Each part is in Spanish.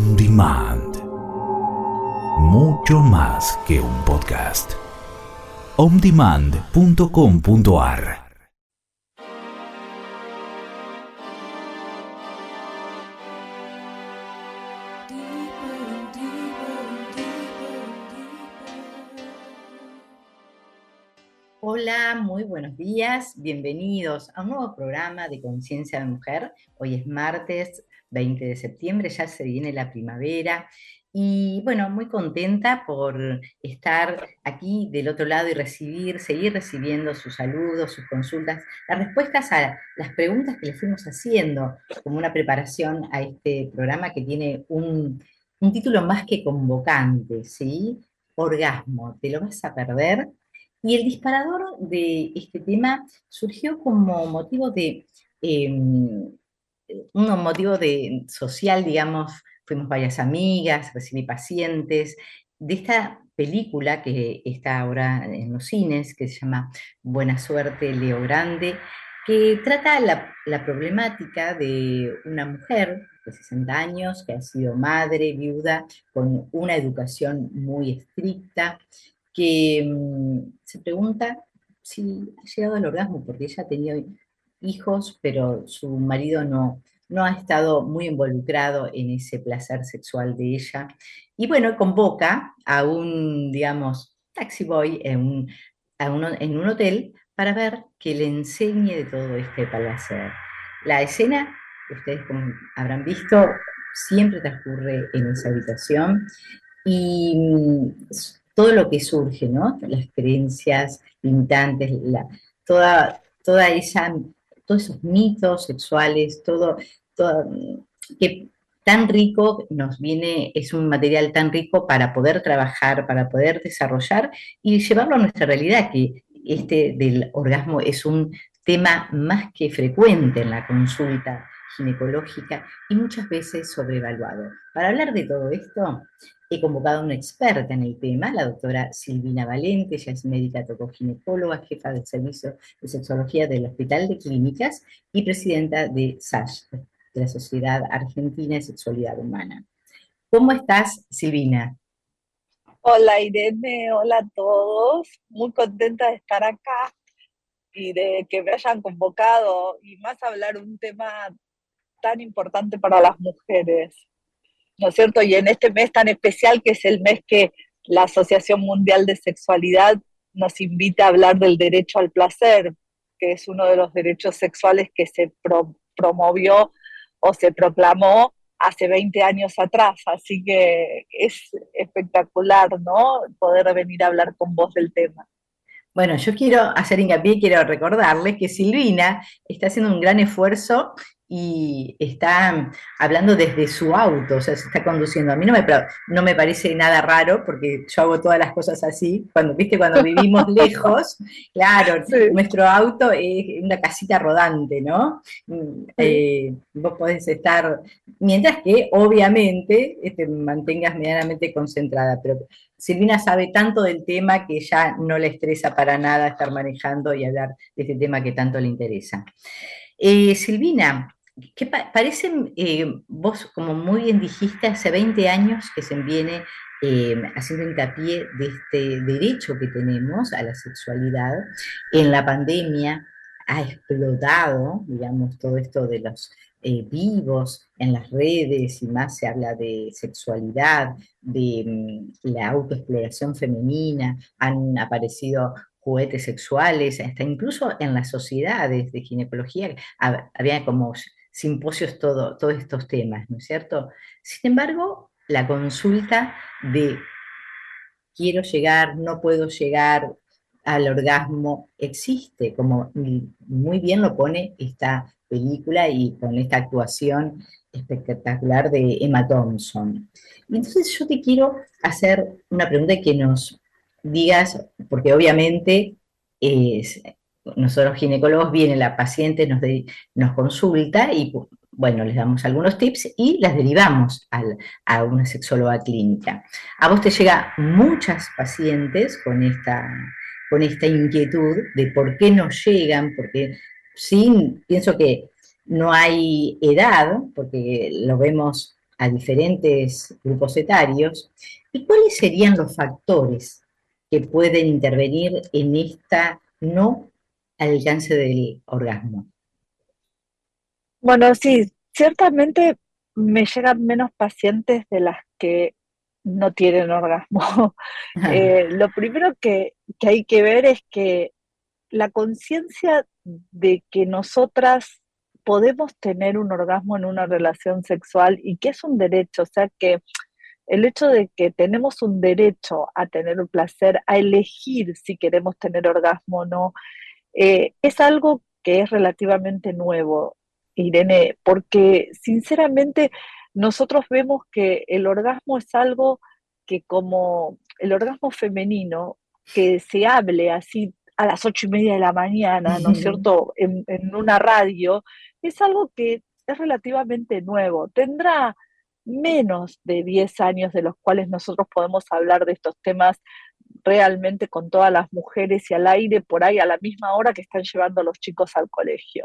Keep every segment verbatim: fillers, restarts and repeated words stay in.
On Demand. Mucho más que un podcast. on demand punto com punto a r. Hola, muy buenos días, bienvenidos a un nuevo programa de Conciencia de Mujer. Hoy es martes veinte de septiembre, ya se viene la primavera y bueno, muy contenta por estar aquí del otro lado y recibir, seguir recibiendo sus saludos, sus consultas, las respuestas a las preguntas que les fuimos haciendo como una preparación a este programa que tiene un, un título más que convocante, ¿sí? Orgasmo, ¿te lo vas a perder? Y el disparador de este tema surgió como motivo de, eh, un motivo de social, digamos, fuimos varias amigas, recibí pacientes, de esta película que está ahora en los cines, que se llama Buena Suerte, Leo Grande, que trata la, la problemática de una mujer de sesenta años que ha sido madre, viuda, con una educación muy estricta, que mmm, se pregunta si ha llegado al orgasmo, porque ella ha tenido hijos, pero su marido no, no ha estado muy involucrado en ese placer sexual de ella. Y bueno, convoca a un, digamos, taxi boy en un, a uno, en un hotel para ver que le enseñe de todo este placer. La escena, ustedes como habrán visto, siempre transcurre en esa habitación y mm, todo lo que surge, ¿no? Las creencias limitantes, la, toda, toda esa, todos esos mitos sexuales, todo, todo, que tan rico nos viene, es un material tan rico para poder trabajar, para poder desarrollar y llevarlo a nuestra realidad, que este del orgasmo es un tema más que frecuente en la consulta ginecológica y muchas veces sobrevaluado. Para hablar de todo esto, he convocado a una experta en el tema, la doctora Silvina Valente. Ella es médica tocoginecóloga, jefa del servicio de sexología del Hospital de Clínicas y presidenta de S A S H, de la Sociedad Argentina de Sexualidad Humana. ¿Cómo estás, Silvina? Hola Irene, hola a todos. Muy contenta de estar acá y de que me hayan convocado y más hablar un tema tan importante para las mujeres, ¿no es cierto? Y en este mes tan especial que es el mes que la Asociación Mundial de Sexualidad nos invita a hablar del derecho al placer, que es uno de los derechos sexuales que se pro promovió o se proclamó hace veinte años atrás, así que es espectacular, ¿no? Poder venir a hablar con vos del tema. Bueno, yo quiero hacer hincapié, quiero recordarles que Silvina está haciendo un gran esfuerzo y está hablando desde su auto, o sea, se está conduciendo. A mí no me, no me parece nada raro, porque yo hago todas las cosas así. Cuando, viste, cuando vivimos lejos, claro, Sí. nuestro auto es una casita rodante, ¿no? Eh, vos podés estar, mientras que obviamente te mantengas medianamente concentrada, pero Silvina sabe tanto del tema que ya no le estresa para nada estar manejando y hablar de este tema que tanto le interesa. Eh, Silvina, ¿qué pa parece, eh, vos como muy bien dijiste, hace veinte años que se viene eh, haciendo hincapié de este derecho que tenemos a la sexualidad? En la pandemia ha explotado, digamos, todo esto de los eh, vivos en las redes y más se habla de sexualidad, de mm, la autoexploración femenina, han aparecido juguetes sexuales, hasta incluso en las sociedades de ginecología había como simposios todo, todos estos temas, ¿no es cierto? Sin embargo, la consulta de quiero llegar, no puedo llegar al orgasmo existe, como muy bien lo pone esta película y con esta actuación espectacular de Emma Thompson. Entonces yo te quiero hacer una pregunta que nos digas, porque obviamente es, nosotros ginecólogos viene la paciente, nos, de, nos consulta y bueno, les damos algunos tips y las derivamos al, a una sexóloga clínica. A vos te llega muchas pacientes con esta, con esta inquietud de por qué no llegan, porque sí, pienso que no hay edad, porque lo vemos a diferentes grupos etarios. ¿Y cuáles serían los factores que pueden intervenir en esta no alcance del orgasmo? Bueno, sí, ciertamente me llegan menos pacientes de las que no tienen orgasmo. Eh, lo primero que, que hay que ver es que la conciencia de que nosotras podemos tener un orgasmo en una relación sexual y que es un derecho, o sea que el hecho de que tenemos un derecho a tener un placer, a elegir si queremos tener orgasmo o no, eh, es algo que es relativamente nuevo, Irene, porque sinceramente nosotros vemos que el orgasmo es algo que como el orgasmo femenino, que se hable así a las ocho y media de la mañana, ¿no es cierto?, en, en una radio, es algo que es relativamente nuevo. Tendrá menos de diez años de los cuales nosotros podemos hablar de estos temas realmente con todas las mujeres y al aire por ahí a la misma hora que están llevando a los chicos al colegio.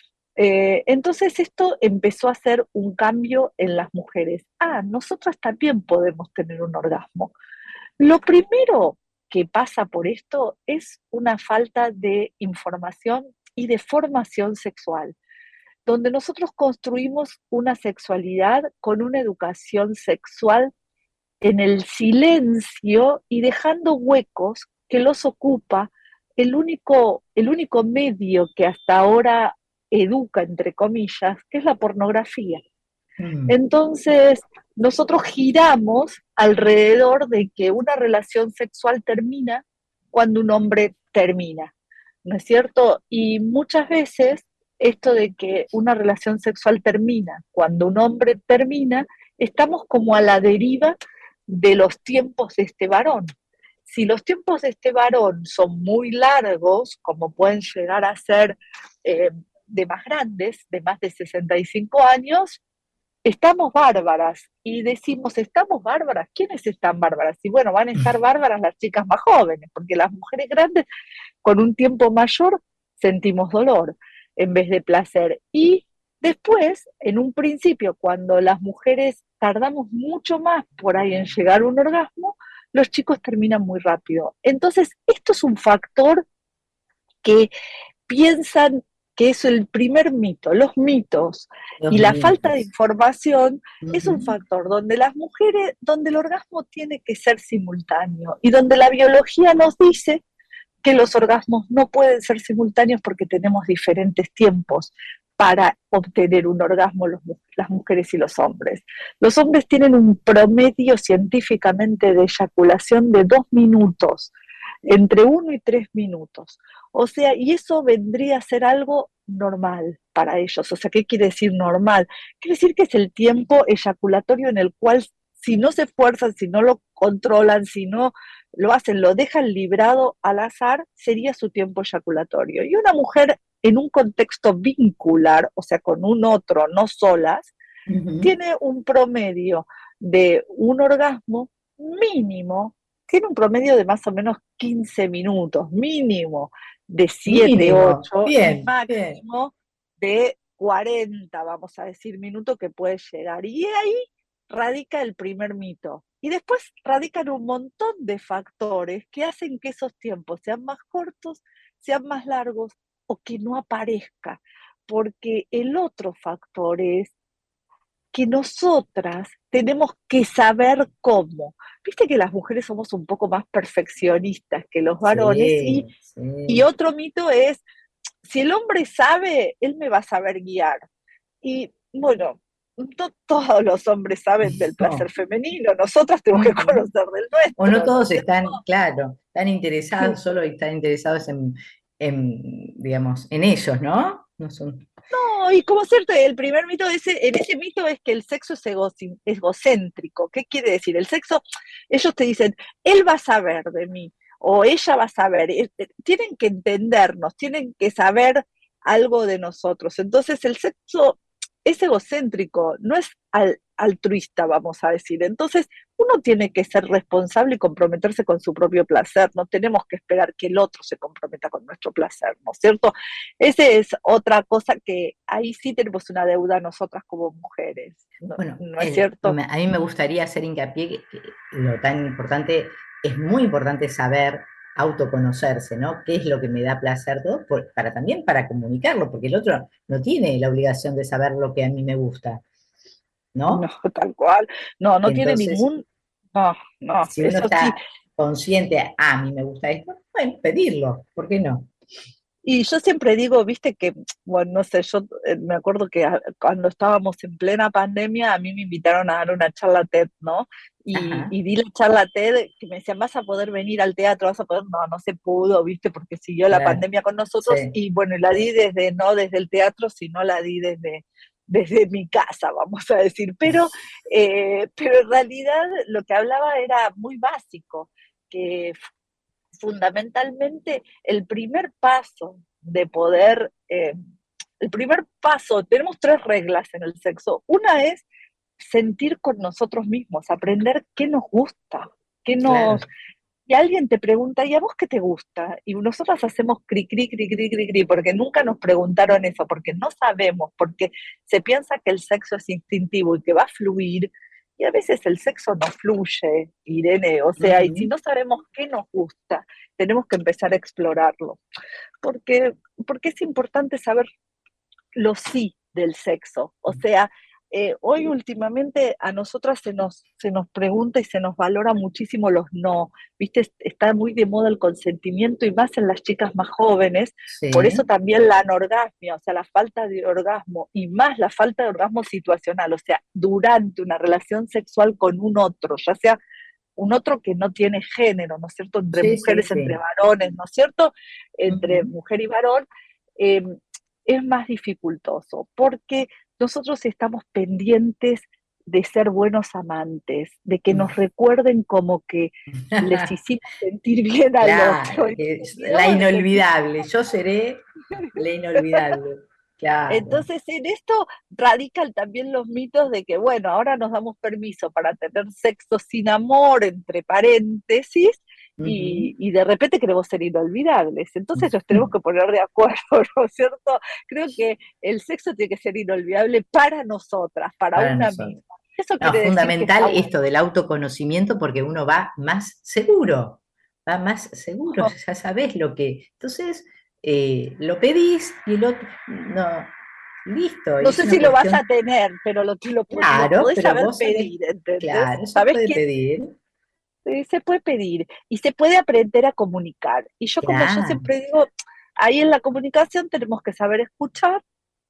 Eh, entonces esto empezó a hacer un cambio en las mujeres. Ah, nosotras también podemos tener un orgasmo. Lo primero que pasa por esto es una falta de información y de formación sexual, donde nosotros construimos una sexualidad con una educación sexual en el silencio y dejando huecos que los ocupa el único, el único medio que hasta ahora educa, entre comillas, que es la pornografía. Mm. Entonces, nosotros giramos alrededor de que una relación sexual termina cuando un hombre termina, ¿no es cierto? Y muchas veces esto de que una relación sexual termina cuando un hombre termina, estamos como a la deriva de los tiempos de este varón. Si los tiempos de este varón son muy largos, como pueden llegar a ser eh, de más grandes, de más de sesenta y cinco años, estamos bárbaras. Y decimos, ¿estamos bárbaras? ¿Quiénes están bárbaras? Y bueno, van a estar bárbaras las chicas más jóvenes, porque las mujeres grandes con un tiempo mayor sentimos dolor en vez de placer. Y después, en un principio, cuando las mujeres tardamos mucho más por ahí en llegar a un orgasmo, los chicos terminan muy rápido. Entonces, esto es un factor que piensan que es el primer mito, los mitos Los y la mitos. falta de información Uh-huh. es un factor donde las mujeres, donde el orgasmo tiene que ser simultáneo y donde la biología nos dice que los orgasmos no pueden ser simultáneos porque tenemos diferentes tiempos para obtener un orgasmo los, las mujeres y los hombres. Los hombres tienen un promedio científicamente de eyaculación de dos minutos, entre uno y tres minutos. O sea, y eso vendría a ser algo normal para ellos. O sea, ¿qué quiere decir normal? Quiere decir que es el tiempo eyaculatorio en el cual, si no se esfuerzan, si no lo controlan, si no lo hacen, lo dejan librado al azar, sería su tiempo eyaculatorio. Y una mujer en un contexto vincular, o sea, con un otro, no solas, uh-huh, tiene un promedio de un orgasmo mínimo, tiene un promedio de más o menos quince minutos, mínimo de siete, ocho, y máximo bien. De cuarenta, vamos a decir, minutos que puede llegar. Y ahí radica el primer mito. Y después radican un montón de factores que hacen que esos tiempos sean más cortos, sean más largos o que no aparezca. Porque el otro factor es que nosotras tenemos que saber cómo. Viste que las mujeres somos un poco más perfeccionistas que los varones, sí, y, sí. y otro mito es, si el hombre sabe, él me va a saber guiar. Y bueno, no todos los hombres saben del placer no. femenino, nosotras tenemos que conocer del nuestro. O no todos están, claro, están interesados, sí. solo están interesados en, en, digamos, en ellos, ¿no? No son... No, y como cierto, el primer mito de ese, en ese mito es que el sexo es ego, egocéntrico. ¿Qué quiere decir? El sexo, ellos te dicen, él va a saber de mí, o ella va a saber. Tienen que entendernos, tienen que saber algo de nosotros. Entonces el sexo es egocéntrico, no es al, altruista, vamos a decir. Entonces, uno tiene que ser responsable y comprometerse con su propio placer, no tenemos que esperar que el otro se comprometa con nuestro placer, ¿no es cierto? Esa es otra cosa que ahí sí tenemos una deuda nosotras como mujeres, ¿no, Bueno, ¿no es el- cierto? me- a mí me gustaría hacer hincapié que, que lo tan importante, es muy importante saber autoconocerse, ¿no? ¿Qué es lo que me da placer? Todo, por- para también para comunicarlo, porque el otro no tiene la obligación de saber lo que a mí me gusta, No, ¿no? tal cual. No, no tiene Entonces, ningún... No, no, si uno eso sí. está consciente, "Ah, a mí me gusta esto", bueno, pedirlo, ¿por qué no? Y yo siempre digo, viste que, bueno, no sé, yo eh, me acuerdo que a- cuando estábamos en plena pandemia, a mí me invitaron a dar una charla TED, ¿no? Y, Ajá, y di la charla TED, que me decían, ¿vas a poder venir al teatro? ¿Vas a poder? No, no se pudo, viste, porque siguió la claro, pandemia con nosotros. sí. Y bueno, la di desde, no desde el teatro, sino la di desde, desde mi casa, vamos a decir. Pero, eh, pero en realidad lo que hablaba era muy básico, que fundamentalmente el primer paso de poder, eh, el primer paso, tenemos tres reglas en el sexo. Una es sentir con nosotros mismos, aprender qué nos gusta, qué nos... Claro. Y alguien te pregunta, ¿y a vos qué te gusta? Y nosotras hacemos cri, cri, cri, cri, cri, cri, porque nunca nos preguntaron eso, porque no sabemos, porque se piensa que el sexo es instintivo y que va a fluir, y a veces el sexo no fluye, Irene, o sea, y si Ujú. no sabemos qué nos gusta, tenemos que empezar a explorarlo, porque, porque es importante saber lo sí del sexo. O sea, eh, hoy últimamente a nosotras se nos, se nos pregunta y se nos valora muchísimo los no. Viste, está muy de moda el consentimiento y más en las chicas más jóvenes. Por eso Sí, también la anorgasmia, o sea, la falta de orgasmo y más la falta de orgasmo situacional, o sea, durante una relación sexual con un otro, ya sea un otro que no tiene género, ¿no es cierto? Entre sí, sí, mujeres, entre sí. varones, ¿no es cierto? Entre Ujú. mujer y varón, eh, es más dificultoso, porque nosotros estamos pendientes de ser buenos amantes, de que nos recuerden como que les hicimos sentir bien al otro. Claro, Y que nos es la olvidamos de sentir. inolvidable. Yo seré la inolvidable. Claro. Entonces, en esto radican también los mitos de que, bueno, ahora nos damos permiso para tener sexo sin amor, entre paréntesis, Ujú. y, y de repente queremos ser inolvidables. Entonces nos tenemos que poner de acuerdo, ¿no es cierto? Creo que el sexo tiene que ser inolvidable para nosotras, para Para una nosotros. misma. Eso No, quiere decir que fundamental está bueno. esto del autoconocimiento porque uno va más seguro, va más seguro, ya sabes lo que. Entonces, eh, lo pedís y el otro, no, listo, No es sé una si lo vas a cuestión, tener, pero lo, lo, lo claro, podés pero saber vos sabés, pedir, ¿entendés? claro, se Sabés puede que pedir, eh, se puede pedir y se puede aprender a comunicar. Y yo, como yo claro. siempre digo, ahí en la comunicación tenemos que saber escuchar,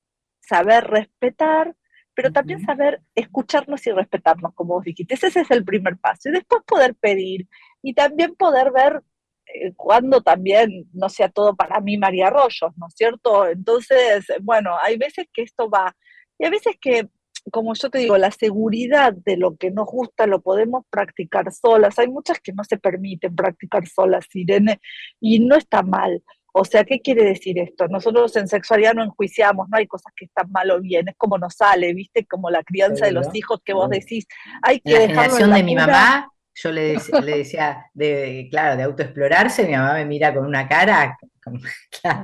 saber respetar, pero también Ujú. saber escucharnos y respetarnos, como vos dijiste. Ese es el primer paso. Y después poder pedir y también poder ver eh, cuando también no sea todo para mí María Arroyos, ¿no es cierto? Entonces, bueno, hay veces que esto va, y hay veces que, como yo te digo, la seguridad de lo que nos gusta lo podemos practicar solas. Hay muchas que no se permiten practicar solas, Irene, y no está mal. O sea, ¿qué quiere decir esto? Nosotros en sexualidad no enjuiciamos, no hay cosas que están mal o bien, es como nos sale, ¿viste? Como la crianza de los Seguro, hijos que vos seguro. decís, hay En que la dejarlo en generación la de mi cuna. mamá, yo le, dec- le decía, de, claro, de autoexplorarse, mi mamá me mira con una cara, como, claro,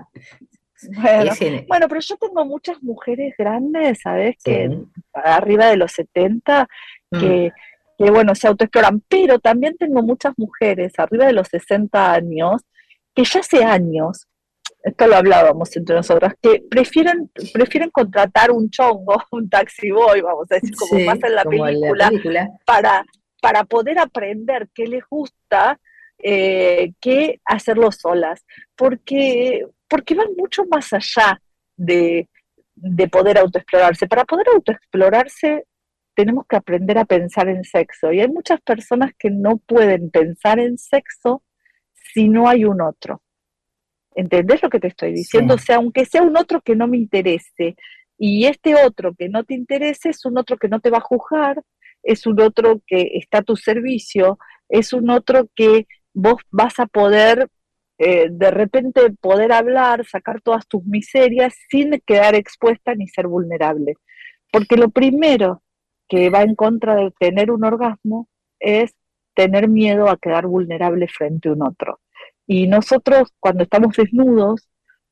Bueno, ese, bueno, pero yo tengo muchas mujeres grandes, ¿sabes? Que sí. arriba de los setenta, Mm, que, que bueno, se autoexploran, pero también tengo muchas mujeres arriba de los sesenta años, que ya hace años, esto lo hablábamos entre nosotras, que prefieren, prefieren contratar un chongo, un taxi boy, vamos a decir, como pasa sí, en la como en la película, película. para, para poder aprender qué les gusta, eh, que hacerlo solas, porque, porque van mucho más allá de, de poder autoexplorarse. Para poder autoexplorarse tenemos que aprender a pensar en sexo, y hay muchas personas que no pueden pensar en sexo si no hay un otro. ¿Entendés lo que te estoy diciendo? O Sí, sea, aunque sea un otro que no me interese, y este otro que no te interese es un otro que no te va a juzgar, es un otro que está a tu servicio, es un otro que vos vas a poder eh, de repente poder hablar, sacar todas tus miserias sin quedar expuesta ni ser vulnerable. Porque lo primero que va en contra de tener un orgasmo es tener miedo a quedar vulnerable frente a un otro. Y nosotros cuando estamos desnudos,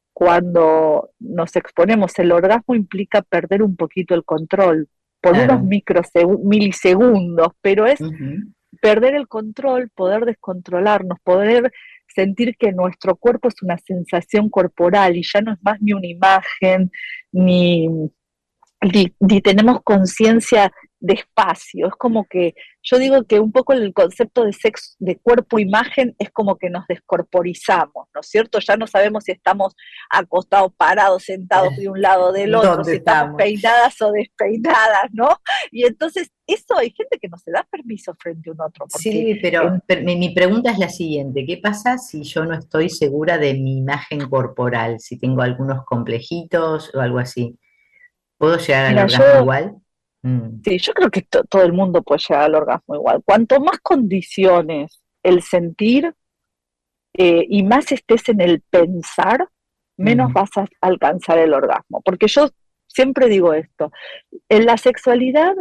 cuando nos exponemos, el orgasmo implica perder un poquito el control por unos Claro. microsegu- milisegundos, pero es Ujú. perder el control, poder descontrolarnos, poder sentir que nuestro cuerpo es una sensación corporal y ya no es más ni una imagen, ni, ni, ni tenemos conciencia de espacio. Es como que yo digo que un poco el concepto de sexo, de cuerpo-imagen, es como que nos descorporizamos, ¿no es cierto? Ya no sabemos si estamos acostados, parados, sentados de un lado del otro, ¿Dónde si estamos estamos? peinadas o despeinadas, ¿no? Y entonces eso hay gente que no se da permiso frente a un otro, porque Sí, pero, en, pero mi, mi pregunta es la siguiente: ¿qué pasa si yo no estoy segura de mi imagen corporal? Si tengo algunos complejitos o algo así, ¿puedo llegar al mira, orgasmo yo, igual? Mm, sí, yo creo que to- todo el mundo puede llegar al orgasmo igual. Cuanto más condiciones el sentir, eh, y más estés en el pensar, menos ujú. vas a alcanzar el orgasmo. Porque yo siempre digo esto, en la sexualidad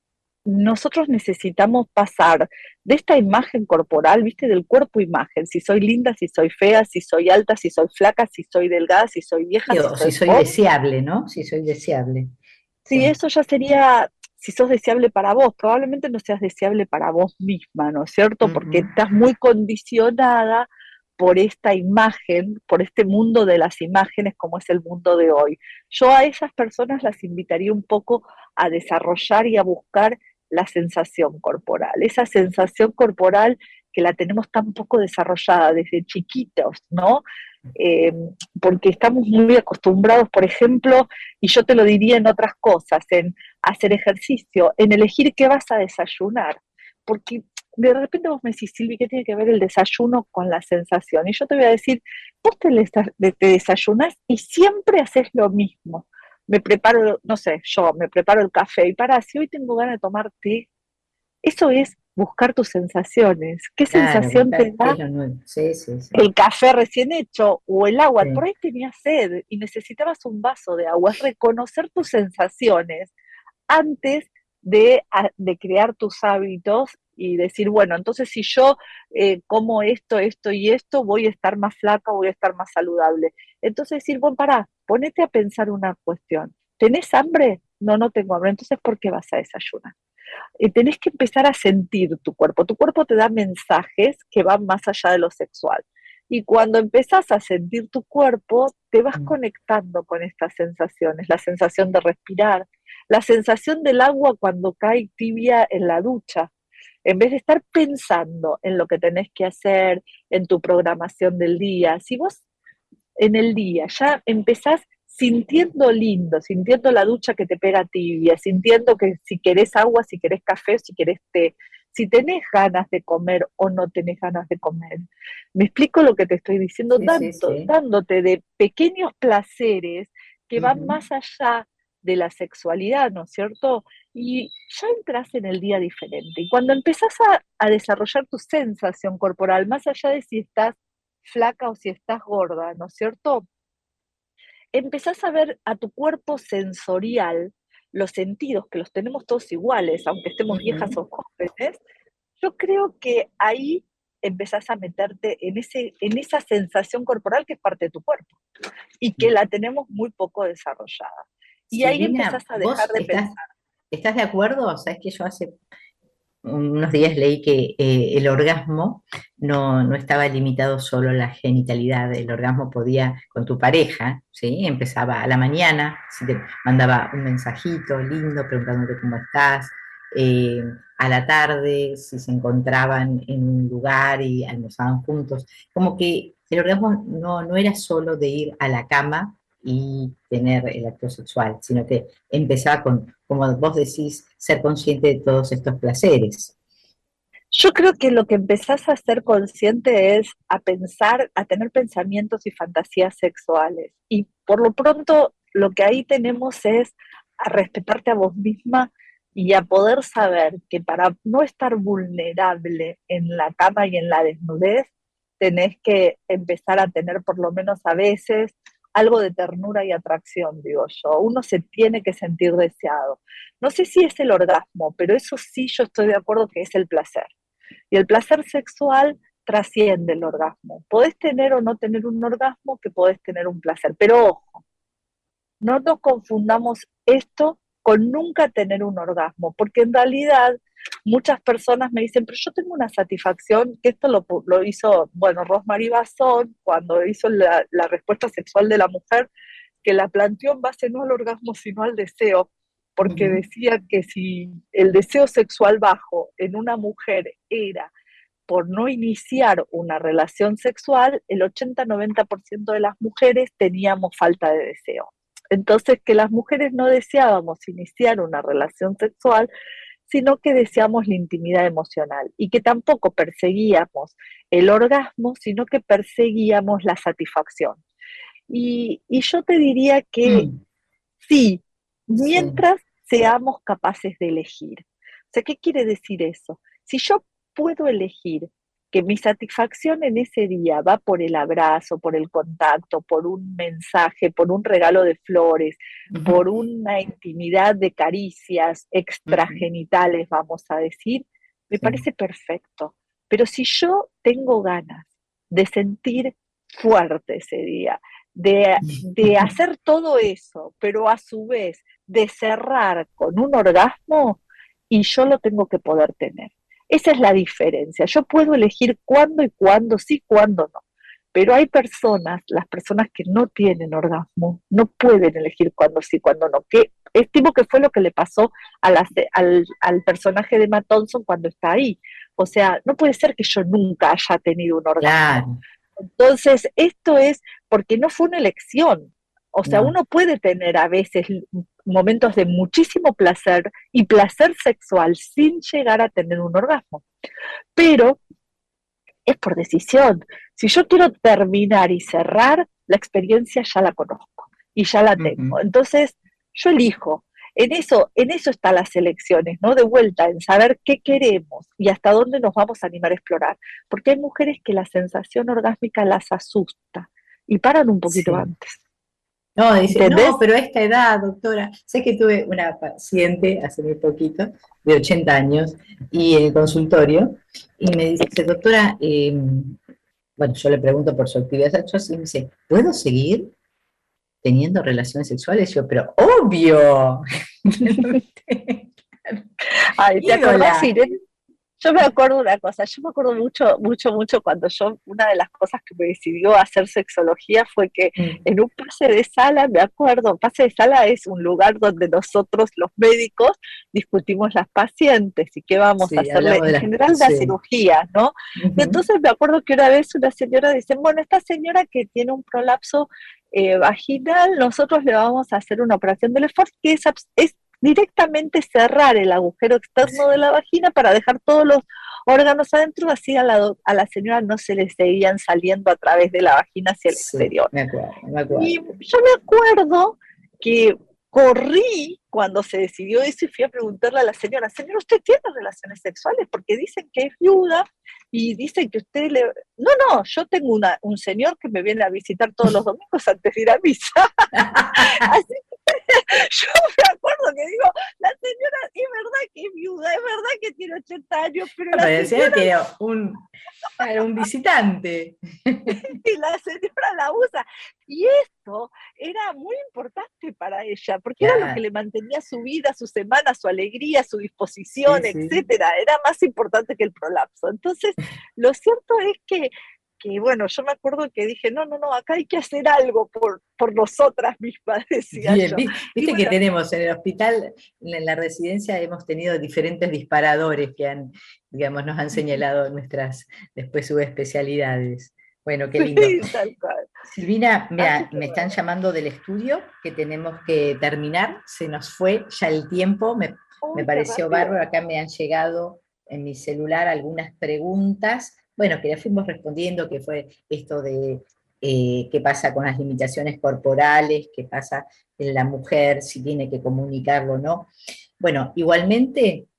nosotros necesitamos pasar de esta imagen corporal, viste, del cuerpo-imagen, si soy linda, si soy fea, si soy alta, si soy flaca, si soy delgada, si soy vieja, Sí, si o si soy soy joven. deseable, ¿no? Si soy deseable. Sí. Sí, eso ya sería, si sos deseable para vos, probablemente no seas deseable para vos misma, ¿no es cierto? Porque Ujú. estás muy condicionada por esta imagen, por este mundo de las imágenes como es el mundo de hoy. Yo a esas personas las invitaría un poco a desarrollar y a buscar la sensación corporal, esa sensación corporal que la tenemos tan poco desarrollada desde chiquitos, ¿no? Eh, Porque estamos muy acostumbrados, por ejemplo, y yo te lo diría en otras cosas, en hacer ejercicio, en elegir qué vas a desayunar, porque de repente vos me decís, Silvi, ¿qué tiene que ver el desayuno con la sensación? Y yo te voy a decir, vos te, te desayunás y siempre haces lo mismo. Me preparo, no sé, yo me preparo el café y para, si hoy tengo ganas de tomar té, eso es buscar tus sensaciones. ¿Qué Claro, sensación te buscar qué es da lo nuevo. Sí, sí, sí. el café recién hecho o el agua? Por Sí. ahí tenías sed y necesitabas un vaso de agua. Es reconocer tus sensaciones antes de, a, de crear tus hábitos y decir, bueno, entonces si yo eh, como esto, esto y esto, voy a estar más flaca, voy a estar más saludable. Entonces decir, bueno, pará, ponete a pensar una cuestión. ¿Tenés hambre? No, no tengo hambre. Entonces, ¿por qué vas a desayunar? Eh, tenés que empezar a sentir tu cuerpo. Tu cuerpo te da mensajes que van más allá de lo sexual. Y cuando empezás a sentir tu cuerpo, te vas Mm. conectando con estas sensaciones, la sensación de respirar, la sensación del agua cuando cae tibia en la ducha. En vez de estar pensando en lo que tenés que hacer, en tu programación del día, si vos en el día ya empezás sintiendo lindo, sintiendo la ducha que te pega tibia, sintiendo que si querés agua, si querés café, si querés té, si tenés ganas de comer o no tenés ganas de comer. Me explico lo que te estoy diciendo, Sí, sí, dando, sí. dándote de pequeños placeres que van Ujú. más allá de la sexualidad, ¿no es cierto? Y ya entras en el día diferente. Y cuando empezás a, a desarrollar tu sensación corporal, más allá de si estás flaca o si estás gorda, ¿no es cierto? Empezás a ver a tu cuerpo sensorial, los sentidos, que los tenemos todos iguales, aunque estemos viejas Ujú. o jóvenes. Yo creo que ahí empezás a meterte en, ese, en esa sensación corporal que es parte de tu cuerpo y que la tenemos muy poco desarrollada. Y ahí empezás Silvina, a dejar ¿vos de estás, pensar. estás de acuerdo? Sabes que yo hace unos días leí que eh, el orgasmo no, no estaba limitado solo a la genitalidad. El orgasmo podía, con tu pareja, ¿sí? Empezaba a la mañana, si te mandaba un mensajito lindo preguntándote cómo estás, eh, a la tarde, si se encontraban en un lugar y almorzaban juntos. Como que el orgasmo no, no era solo de ir a la cama y tener el acto sexual, sino que empezaba con, como vos decís, ser consciente de todos estos placeres. Yo creo que lo que empezás a ser consciente es a pensar, a tener pensamientos y fantasías sexuales. Y por lo pronto lo que ahí tenemos es a respetarte a vos misma y a poder saber que para no estar vulnerable en la cama y en la desnudez, tenés que empezar a tener por lo menos a veces algo de ternura y atracción, digo yo. Uno se tiene que sentir deseado. No sé si es el orgasmo, pero eso sí yo estoy de acuerdo que es el placer. Y el placer sexual trasciende el orgasmo. Podés tener o no tener un orgasmo, que podés tener un placer. Pero ojo, no nos confundamos esto con nunca tener un orgasmo, porque en realidad muchas personas me dicen, pero yo tengo una satisfacción, que esto lo, lo hizo, bueno, Rosmarie Basson, cuando hizo la, la respuesta sexual de la mujer, que la planteó en base no al orgasmo, sino al deseo, porque uh-huh. decía que si el deseo sexual bajo en una mujer era por no iniciar una relación sexual, el ochenta a noventa por ciento de las mujeres teníamos falta de deseo. Entonces, que las mujeres no deseábamos iniciar una relación sexual, sino que deseamos la intimidad emocional y que tampoco perseguíamos el orgasmo, sino que perseguíamos la satisfacción. Y, y yo te diría que mm. sí, mientras sí. seamos capaces de elegir. O sea, ¿qué quiere decir eso? Si yo puedo elegir que mi satisfacción en ese día va por el abrazo, por el contacto, por un mensaje, por un regalo de flores, uh-huh. por una intimidad de caricias extragenitales, uh-huh. vamos a decir, me sí. parece perfecto. Pero si yo tengo ganas de sentir fuerte ese día, de, de hacer todo eso, pero a su vez de cerrar con un orgasmo, y yo lo tengo que poder tener. Esa es la diferencia. Yo puedo elegir cuándo y cuándo sí, cuándo no. Pero hay personas, las personas que no tienen orgasmo, no pueden elegir cuándo sí, cuándo no. Que estimo que fue lo que le pasó a la, al, al personaje de Emma Thompson cuando está ahí. O sea, no puede ser que yo nunca haya tenido un orgasmo. Claro. Entonces, esto es porque no fue una elección. O sea, no. uno puede tener a veces momentos de muchísimo placer y placer sexual sin llegar a tener un orgasmo. Pero es por decisión. Si yo quiero terminar y cerrar, la experiencia ya la conozco y ya la tengo. Uh-huh. Entonces, yo elijo. En eso, en eso están las elecciones, ¿no? De vuelta, en saber qué queremos y hasta dónde nos vamos a animar a explorar. Porque hay mujeres que la sensación orgásmica las asusta y paran un poquito sí. antes. No, dice, ¿entendés? No, pero a esta edad, doctora, sé que tuve una paciente hace muy poquito, de ochenta años, y en el consultorio, y me dice, doctora, eh, bueno, yo le pregunto por su actividad sexual, y me dice, ¿puedo seguir teniendo relaciones sexuales? Yo, pero obvio. Ay, ¿te acordás, Irene? Yo me acuerdo una cosa, yo me acuerdo mucho, mucho, mucho cuando yo, una de las cosas que me decidió hacer sexología fue que mm. en un pase de sala, me acuerdo, pase de sala es un lugar donde nosotros los médicos discutimos las pacientes y qué vamos sí, a hacerle, en la, general sí. la cirugía, ¿no? Uh-huh. Y entonces me acuerdo que una vez una señora dice, bueno, esta señora que tiene un prolapso eh, vaginal, nosotros le vamos a hacer una operación de Lefort que es, es directamente cerrar el agujero externo de la vagina para dejar todos los órganos adentro, así a la, a la señora no se le seguían saliendo a través de la vagina hacia el sí, exterior. Me acuerdo, me acuerdo. Y yo me acuerdo que corrí cuando se decidió eso y fui a preguntarle a la señora, señora, ¿usted tiene relaciones sexuales? Porque dicen que es viuda y dicen que usted le... No, no, yo tengo una, un señor que me viene a visitar todos los domingos antes de ir a misa. Así yo me acuerdo que digo, la señora es verdad que es viuda, es verdad que tiene ochenta años, pero la pero señora... que era un, era un visitante. Y la señora la usa. Y esto era muy importante para ella, porque claro. era lo que le mantenía su vida, su semana, su alegría, su disposición, sí, etcétera. Sí. Era más importante que el prolapso. Entonces, lo cierto es que que bueno, yo me acuerdo que dije, no, no, no, acá hay que hacer algo por, por nosotras mismas, decía Bien, yo. Viste bueno, que tenemos en el hospital, en la residencia hemos tenido diferentes disparadores que han, digamos, nos han señalado nuestras, después subespecialidades. Bueno, qué lindo. Sí, tal cual. Silvina, mira, me están llamando del estudio, que tenemos que terminar, se nos fue ya el tiempo, me, Uy, me pareció bárbaro, acá me han llegado en mi celular algunas preguntas, bueno, que ya fuimos respondiendo, que fue esto de eh, qué pasa con las limitaciones corporales, qué pasa en la mujer, si tiene que comunicarlo o no. Bueno, igualmente,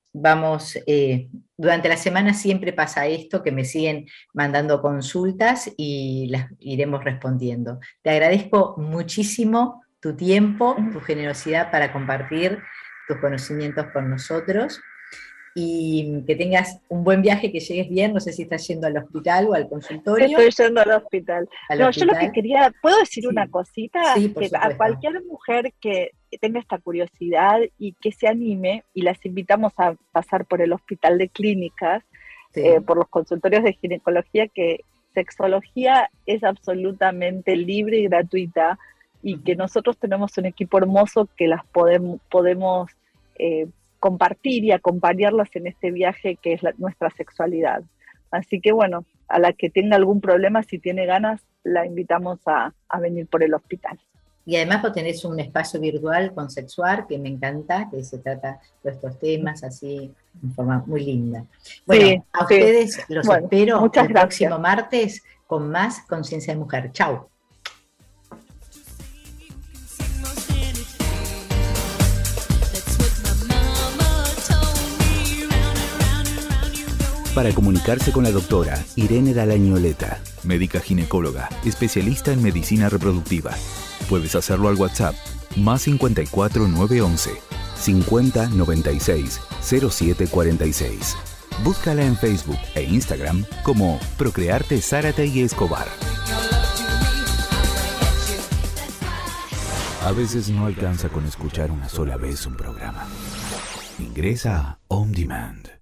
vamos, eh, durante la semana siempre pasa esto, que me siguen mandando consultas y las iremos respondiendo. Te agradezco muchísimo tu tiempo, tu generosidad para compartir tus conocimientos con nosotros. Y que tengas un buen viaje, que llegues bien. No sé si estás yendo al hospital o al consultorio. Estoy yendo al hospital. Al no, hospital. yo lo que quería, ¿puedo decir Sí. una cosita? Sí, por que supuesto. a cualquier mujer que tenga esta curiosidad y que se anime, y las invitamos a pasar por el hospital de clínicas, Sí. eh, por los consultorios de ginecología, que sexología es absolutamente libre y gratuita, y uh-huh. que nosotros tenemos un equipo hermoso que las podemos, podemos eh, compartir y acompañarlas en este viaje que es la, nuestra sexualidad. Así que bueno, a la que tenga algún problema, si tiene ganas, la invitamos a, a venir por el hospital. Y además vos tenés un espacio virtual con Sexuar, que me encanta, que se trata de estos temas así, en forma muy linda. Bueno, sí, a sí. ustedes los bueno, espero el gracias. próximo martes con más Conciencia de Mujer. Chau. Para comunicarse con la doctora Irene Dalañoleta, médica ginecóloga, especialista en medicina reproductiva. Puedes hacerlo al WhatsApp más cincuenta y cuatro nueve once cincuenta noventa y seis cero siete cuarenta y seis. Búscala en Facebook e Instagram como Procrearte Zárate y Escobar. A veces no alcanza con escuchar una sola vez un programa. Ingresa a On Demand.